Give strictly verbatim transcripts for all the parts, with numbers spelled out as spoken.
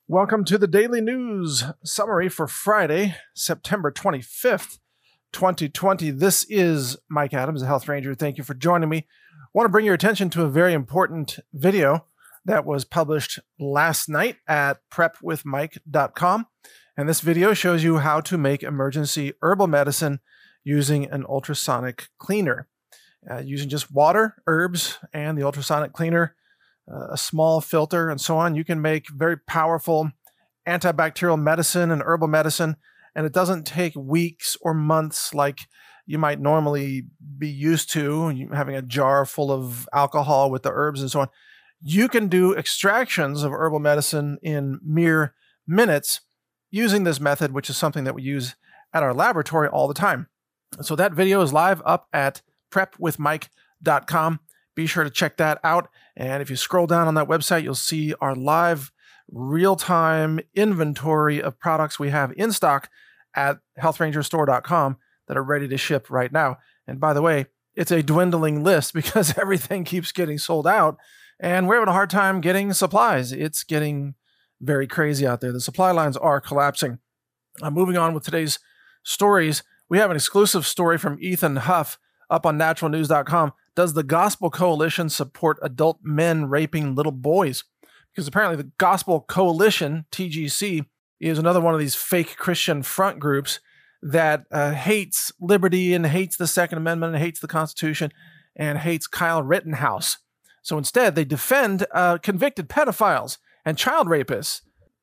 Welcome to the Daily News Summary for Friday, September twenty-fifth, twenty twenty. This is Mike Adams, a Health Ranger. Thank you for joining me. I want to bring your attention to a very important video that was published last night at prep with mike dot com. And this video shows you how to make emergency herbal medicine using an ultrasonic cleaner. Uh, using just water, herbs, and the ultrasonic cleaner, uh, a small filter, and so on, you can make very powerful antibacterial medicine and herbal medicine, and it doesn't take weeks or months like you might normally be used to, having a jar full of alcohol with the herbs and so on. You can do extractions of herbal medicine in mere minutes using this method, which is something that we use at our laboratory all the time. So that video is live up at prep with mike dot com. Be sure to check that out. And if you scroll down on that website, you'll see our live real-time inventory of products we have in stock at health ranger store dot com that are ready to ship right now. And by the way, it's a dwindling list because everything keeps getting sold out and we're having a hard time getting supplies. It's getting very crazy out there. The supply lines are collapsing. Uh, moving on with today's stories, we have an exclusive story from Ethan Huff up on natural news dot com. Does the Gospel Coalition support adult men raping little boys? Because apparently the Gospel Coalition, T G C, is another one of these fake Christian front groups that uh, hates liberty and hates the Second Amendment and hates the Constitution and hates Kyle Rittenhouse. So instead, they defend uh, convicted pedophiles and child rapists,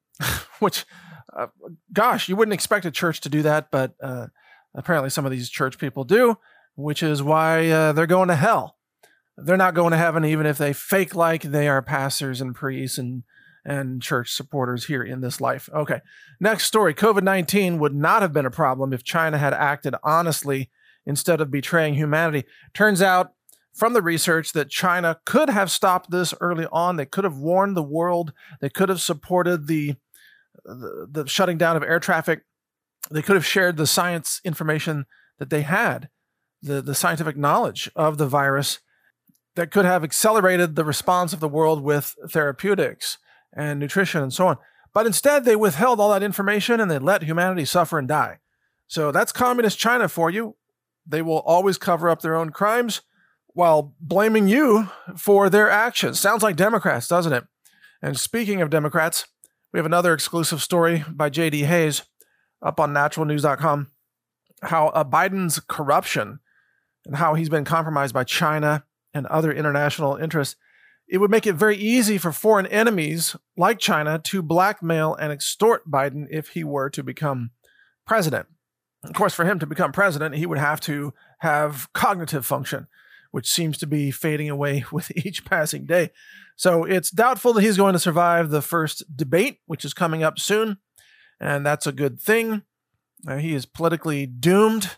which, uh, gosh, you wouldn't expect a church to do that, but uh, apparently some of these church people do, which is why uh, they're going to hell. They're not going to heaven even if they fake like they are pastors and priests and, and church supporters here in this life. Okay, next story. COVID nineteen would not have been a problem if China had acted honestly instead of betraying humanity. Turns out from the research that China could have stopped this early on. They could have warned the world. They could have supported the, the, the shutting down of air traffic. They could have shared the science information that they had, the, the scientific knowledge of the virus that could have accelerated the response of the world with therapeutics and nutrition and so on. But instead, they withheld all that information and they let humanity suffer and die. So that's communist China for you. They will always cover up their own crimes while blaming you for their actions. Sounds like Democrats, doesn't it? And speaking of Democrats, we have another exclusive story by J D Hayes up on natural news dot com, how uh, Biden's corruption and how he's been compromised by China and other international interests. It would make it very easy for foreign enemies like China to blackmail and extort Biden if he were to become president. Of course, for him to become president, he would have to have cognitive function, which seems to be fading away with each passing day. So it's doubtful that he's going to survive the first debate, which is coming up soon, and that's a good thing. Uh, he is politically doomed.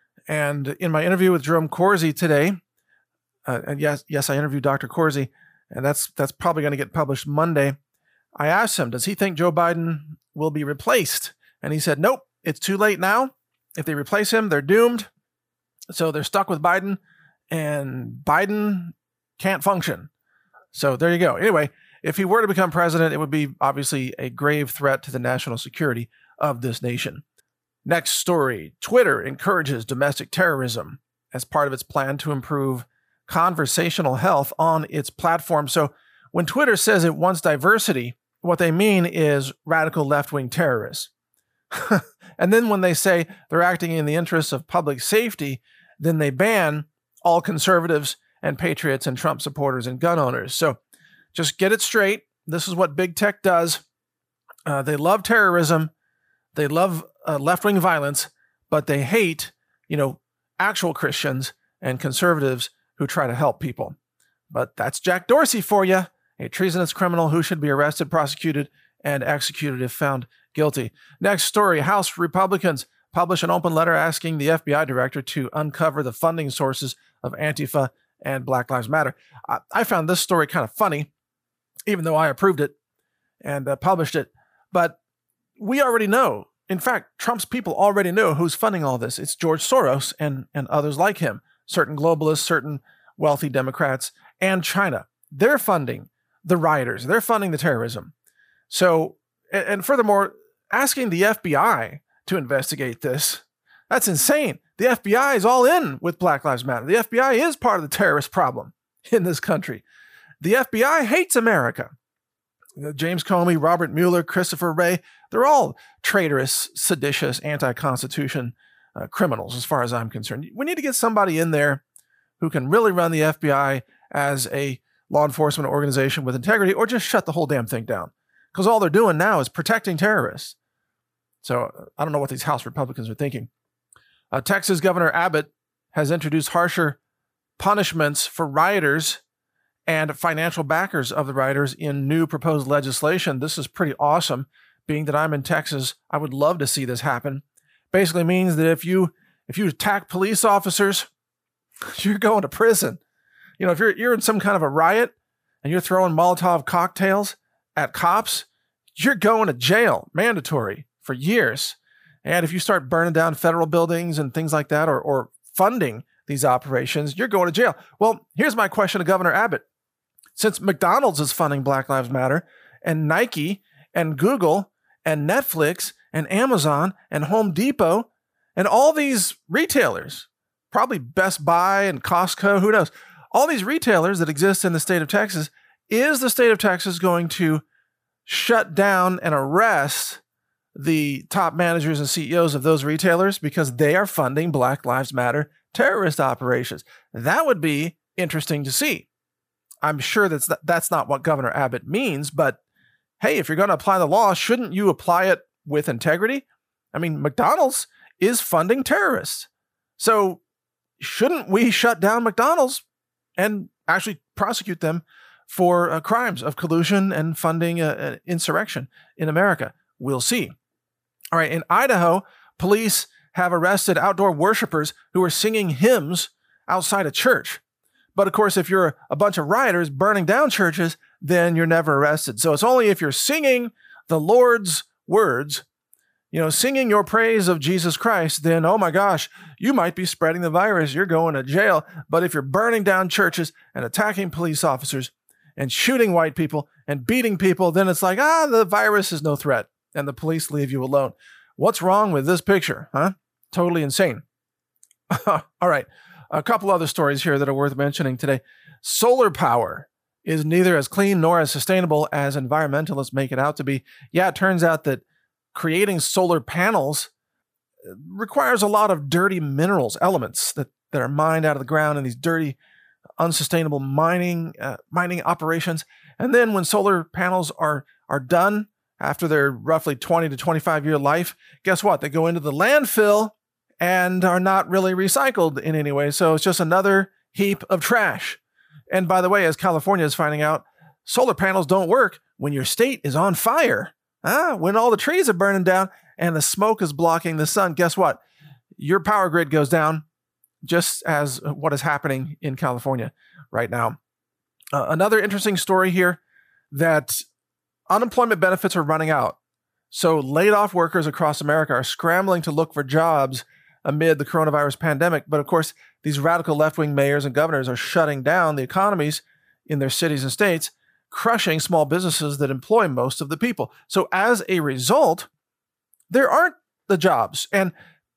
And in my interview with Jerome Corsi today, uh, and yes, yes, I interviewed Doctor Corsi, and that's that's probably going to get published Monday. I asked him, does he think Joe Biden will be replaced? And he said, nope, it's too late now. If they replace him, they're doomed. So they're stuck with Biden, and Biden can't function. So there you go. Anyway, if he were to become president, it would be obviously a grave threat to the national security of this nation. Next story. Twitter encourages domestic terrorism as part of its plan to improve conversational health on its platform. So when Twitter says it wants diversity, what they mean is radical left-wing terrorists. And then when they say they're acting in the interests of public safety, then they ban all conservatives and patriots and Trump supporters and gun owners. So just get it straight. This is what big tech does. Uh, they love terrorism. They love uh, left-wing violence, but they hate, you know, actual Christians and conservatives who try to help people. But that's Jack Dorsey for you, a treasonous criminal who should be arrested, prosecuted, and executed if found guilty. Next story. House Republicans publish an open letter asking the F B I director to uncover the funding sources of Antifa and Black Lives Matter. I, I found this story kind of funny, even though I approved it and uh, published it. But we already know. In fact, Trump's people already know who's funding all this. It's George Soros and, and others like him, certain globalists, certain wealthy Democrats, and China. They're funding the rioters. They're funding the terrorism. So And, and furthermore, asking the F B I to investigate this, that's insane. The F B I is all in with Black Lives Matter. The F B I is part of the terrorist problem in this country. The F B I hates America. James Comey, Robert Mueller, Christopher Wray, they're all traitorous, seditious, anti-Constitution uh, criminals as far as I'm concerned. We need to get somebody in there who can really run the F B I as a law enforcement organization with integrity, or just shut the whole damn thing down. Because all they're doing now is protecting terrorists. So I don't know what these House Republicans are thinking. Uh, Texas Governor Abbott has introduced harsher punishments for rioters and financial backers of the rioters in new proposed legislation. This is pretty awesome. Being that I'm in Texas, I would love to see this happen. Basically means that if you if you attack police officers, you're going to prison. You know, if you're you're in some kind of a riot and you're throwing Molotov cocktails at cops, you're going to jail, mandatory, for years. And if you start burning down federal buildings and things like that, or, or funding these operations, you're going to jail. Well, here's my question to Governor Abbott. Since McDonald's is funding Black Lives Matter, and Nike, and Google, and Netflix, and Amazon, and Home Depot, and all these retailers, probably Best Buy and Costco, who knows, all these retailers that exist in the state of Texas, is the state of Texas going to shut down and arrest the top managers and C E Os of those retailers because they are funding Black Lives Matter terrorist operations? That would be interesting to see. I'm sure that's that's not what Governor Abbott means, but hey, if you're going to apply the law, shouldn't you apply it with integrity? I mean, McDonald's is funding terrorists. So shouldn't we shut down McDonald's and actually prosecute them for uh, crimes of collusion and funding uh, an insurrection in America? We'll see. All right, in Idaho, police have arrested outdoor worshipers who were singing hymns outside a church. But of course, if you're a bunch of rioters burning down churches, then you're never arrested. So it's only if you're singing the Lord's words, you know, singing your praise of Jesus Christ, then, oh my gosh, you might be spreading the virus. You're going to jail. But if you're burning down churches and attacking police officers and shooting white people and beating people, then it's like, ah, the virus is no threat. And the police leave you alone. What's wrong with this picture, huh? Totally insane. All right. A couple other stories here that are worth mentioning today. Solar power is neither as clean nor as sustainable as environmentalists make it out to be. Yeah, it turns out that creating solar panels requires a lot of dirty minerals, elements that, that are mined out of the ground in these dirty, unsustainable mining uh, mining operations. And then when solar panels are are done, after their roughly twenty to twenty-five year life, guess what? They go into the landfill and are not really recycled in any way. So it's just another heap of trash. And by the way, as California is finding out, solar panels don't work when your state is on fire. Ah, when all the trees are burning down and the smoke is blocking the sun, guess what? Your power grid goes down, just as what is happening in California right now. Uh, another interesting story here, that unemployment benefits are running out. So laid off workers across America are scrambling to look for jobs amid the coronavirus pandemic. But of course, these radical left-wing mayors and governors are shutting down the economies in their cities and states, crushing small businesses that employ most of the people. So as a result, there aren't the jobs. And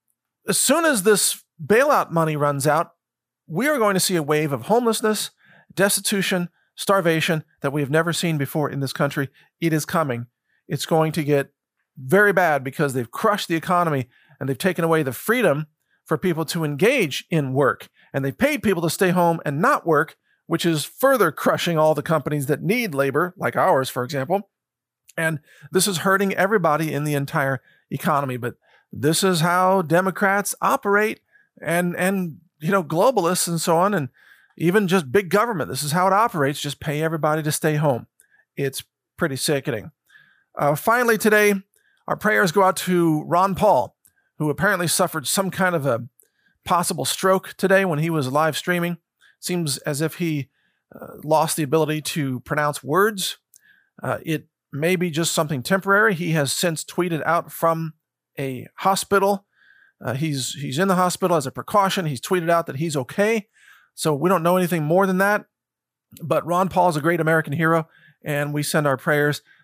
as soon as this bailout money runs out, we are going to see a wave of homelessness, destitution, starvation that we have never seen before in this country. It is coming. It's going to get very bad because they've crushed the economy and they've taken away the freedom for people to engage in work. And they've paid people to stay home and not work, which is further crushing all the companies that need labor, like ours, for example. And this is hurting everybody in the entire economy. But this is how Democrats operate, and, and you know, globalists and so on, and even just big government. This is how it operates. Just pay everybody to stay home. It's pretty sickening. Uh, finally, today, our prayers go out to Ron Paul, who apparently suffered some kind of a possible stroke today when he was live streaming. Seems as if he uh, lost the ability to pronounce words. Uh, it may be just something temporary. He has since tweeted out from a hospital. Uh, he's he's in the hospital as a precaution. He's tweeted out that he's okay. So we don't know anything more than that. But Ron Paul is a great American hero, and we send our prayers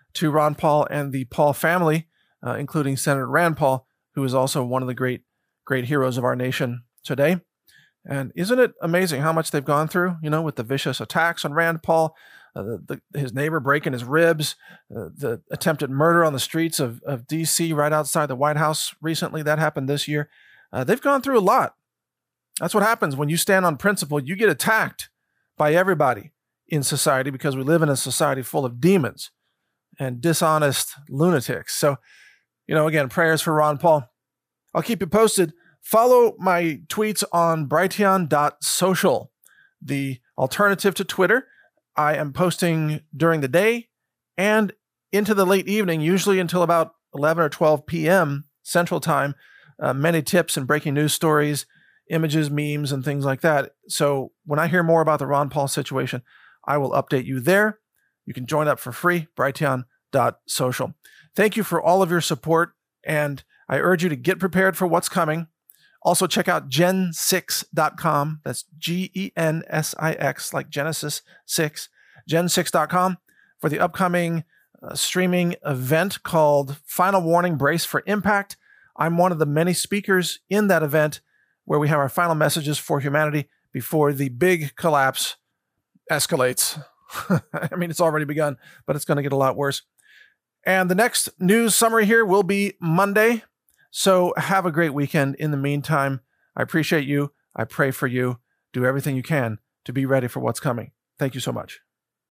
to Ron Paul and the Paul family, uh, including Senator Rand Paul, who is also one of the great, great heroes of our nation today. And isn't it amazing how much they've gone through, you know, with the vicious attacks on Rand Paul, uh, the, the, his neighbor breaking his ribs, uh, the attempted murder on the streets of, of D C right outside the White House recently. That happened this year. Uh, they've gone through a lot. That's what happens when you stand on principle. You get attacked by everybody in society because we live in a society full of demons and dishonest lunatics. So, you know, again, prayers for Ron Paul. I'll keep you posted. Follow my tweets on Brighteon dot social, the alternative to Twitter. I am posting during the day and into the late evening, usually until about eleven or twelve p.m. Central Time, uh, many tips and breaking news stories, images, memes, and things like that. So when I hear more about the Ron Paul situation, I will update you there. You can join up for free, Brighteon dot social. Thank you for all of your support, and I urge you to get prepared for what's coming. Also, check out gen six dot com. That's G E N S I X, like Genesis six, gen six dot com, for the upcoming uh, streaming event called Final Warning Brace for Impact. I'm one of the many speakers in that event where we have our final messages for humanity before the big collapse escalates. I mean, it's already begun, but it's going to get a lot worse. And the next news summary here will be Monday. So have a great weekend. In the meantime, I appreciate you. I pray for you. Do everything you can to be ready for what's coming. Thank you so much.